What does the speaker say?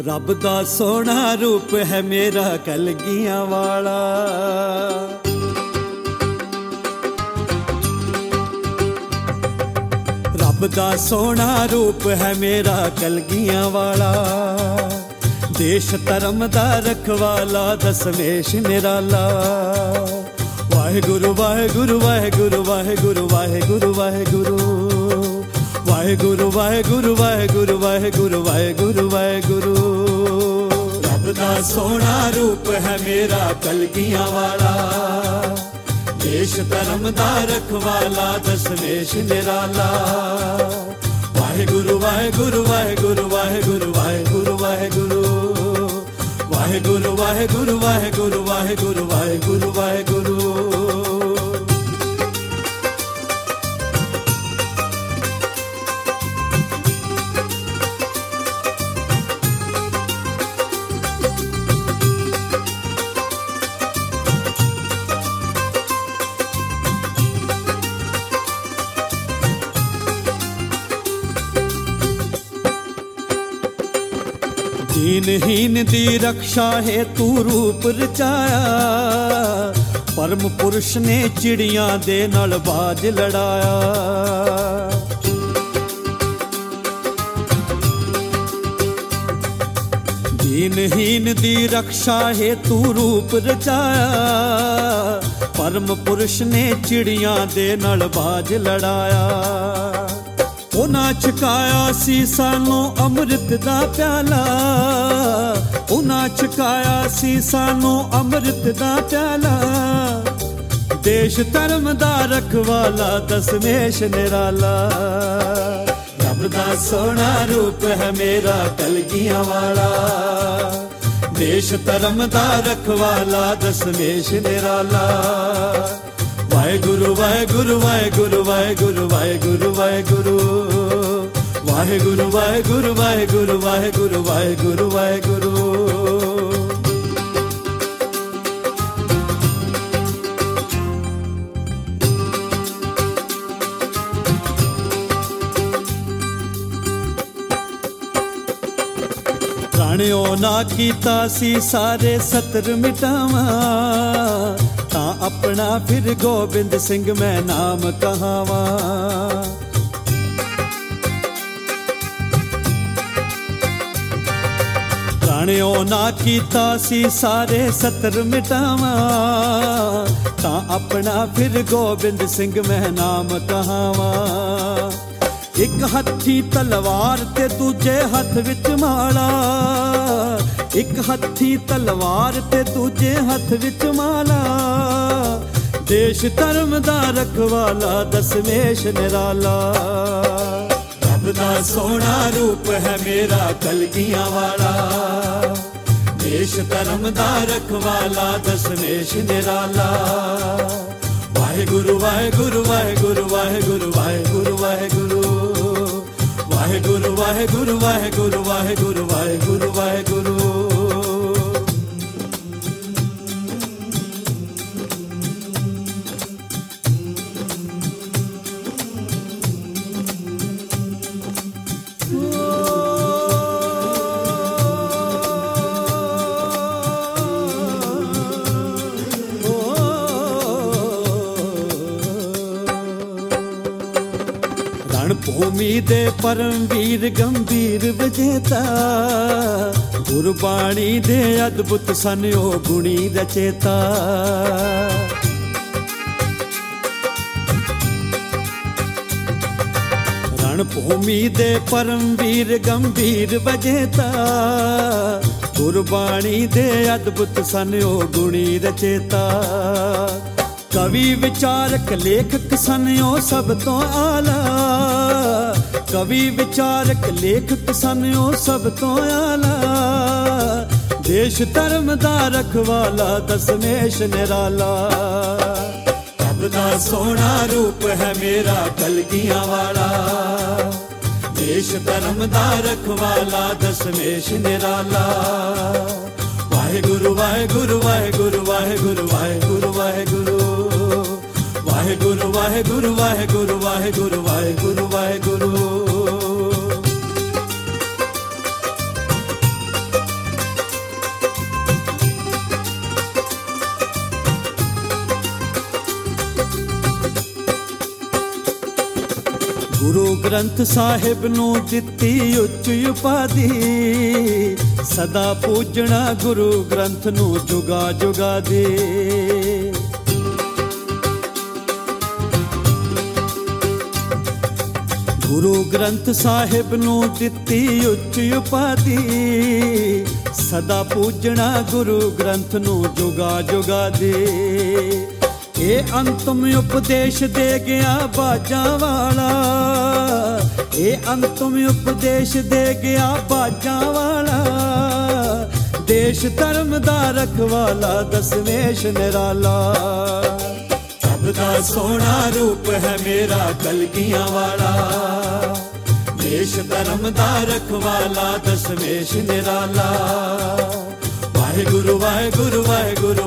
रब दा सोहना रूप है मेरा कलगियां वाला। रब दा सोहना रूप है मेरा कलगियां वाला। देश धर्म दा रखवाला दसमेश निराला। वाहेगुरु वाहेगुरु वाहेगुरु वाहेगुरु वाहेगुरु वाहेगुरु वाहेगुरु वाहेगुरु वाहेगुरु वाहेगुरु वाहेगुरु वाहेगुरु। रब दा सोहना रूप है मेरा कलगियां वाला। देश धर्म दा रखवाला दसमेश निराला। वाहेगुरु वाहेगुरु वाहेगुरु वाहेगुरु वाहेगुरु वाहेगुरु वाहेगुरु वाहेगुरु वाहेगुरु वाहेगुरु वाहेगुरु वाहेगुरु। दीनहीन दी रक्षा है तू रूप रचाया। परम पुरुष ने चिड़ियां दे नाल बाज लड़ाया। दीनहीन दी रक्षा है तू रूप रचाया। परम पुरुष ने चिड़ियां दे नाल बाज लड़ाया। उन्हां छकाया सी सानू अमृत दा प्याला। उन्हां छकाया सी सानू अमृत दा प्याला। देश धर्म दा रखवाला दसमेश निराला। रब दा सोहना रूप है मेरा कलगियां वाला। देश धर्म दा रखवाला दसमेश निराला। वाहेगुरु वाहेगुरु वाहेगुरु वाहेगुरु वाहेगुरु वाहेगुरु वाहेगुरु वाहेगुरु वाहेगुरु वाहेगुरु वाहेगुरु वाहेगुरु। राणियों ना कीता सी सारे सतर मिटावा। तां अपना फिर गोबिंद सिंह मैं नाम कहावा। राणियों ना कीता सी सारे सतर मिटावा। तां अपना फिर गोबिंद सिंह मैं नाम कहावा। एक हथी तलवार ते दूजे हथ विच माला। एक हथी तलवार ते दूजे हथ विच माला। देश धर्म दा रखवाला दसमेश निराला। रब दा सोहना रूप है मेरा कलगियां वाला। देश धर्म दा रखवाला दसमेश निराला। वाहेगुरु वाहेगुरु वाहेगुरु वाहेगुरु वाहेगुरु वाहेगुरु वाहेगुरु वाहेगुरु वाहेगुरु वाहेगुरु वाहेगुरु वाहेगुरु। भूमि दे परमवीर गंभीर विजेता। गुरबाणी दे अद्भुत सन ओ गुणी रचेता। रणभूमि दे परमवीर गंभीर विजेता। गुरबाणी दे अद्भुत सन ओ गुणी रचेता। कवि विचारक लेखक सन ओ सब तो आला। कवि विचारक लेखक सन ओ सब तो आला। देश धर्म दा रखवाला दसमेश निराला। रब दा सोहना रूप है मेरा कलगियां वाला। देश धर्म दा रखवाला दसमेश निराला। वाहेगुरु वाहेगुरु वाहेगुरु वाहेगुरु वाहेगुरु वाहेगुरु वाहेगुरु वाहेगुरु वाहेगुरु वाहेगुरु वाहेगुरु वाहेगुरु। ਗੁਰੂ ਗ੍ਰੰਥ ਸਾਹਿਬ ਨੂੰ ਦਿੱਤੀ ਉੱਚ ਉਪਾਧੀ, ਸਦਾ ਪੂਜਣਾ ਗੁਰੂ ਗ੍ਰੰਥ ਨੂੰ ਜੁਗਾ ਜੁਗਾ ਦੇ। ਗੁਰੂ ਗ੍ਰੰਥ ਸਾਹਿਬ ਨੂੰ ਦਿੱਤੀ ਉੱਚ ਉਪਾਧੀ, ਸਦਾ ਪੂਜਣਾ ਗੁਰੂ ਗ੍ਰੰਥ ਨੂੰ ਜੁਗਾ ਜੁਗਾ ਦੇ। ਇਹ ਅੰਤਮ ਉਪਦੇਸ਼ ਦੇ ਗਿਆ ਬਾਜਾਂ ਵਾਲਾ, ਇਹ ਅੰਤਮ ਉਪਦੇਸ਼ ਦੇ ਗਿਆ ਬਾਜਾਂ ਵਾਲਾ, ਦੇਸ਼ ਧਰਮ ਦਾ ਰਖਵਾਲਾ ਦਸਮੇਸ਼ ਨਿਰਾਲਾ। ਸਭ ਦਾ ਸੋਹਣਾ ਰੂਪ ਹੈ ਮੇਰਾ ਕਲਗੀਆਂ ਵਾਲਾ, ਦੇਸ਼ ਧਰਮ ਦਾ ਰਖਵਾਲਾ ਦਸਮੇਸ਼ ਨਿਰਾਲਾ। ਵਾਹਿਗੁਰੂ ਵਾਹਿਗੁਰੂ ਵਾਹਿਗੁਰੂ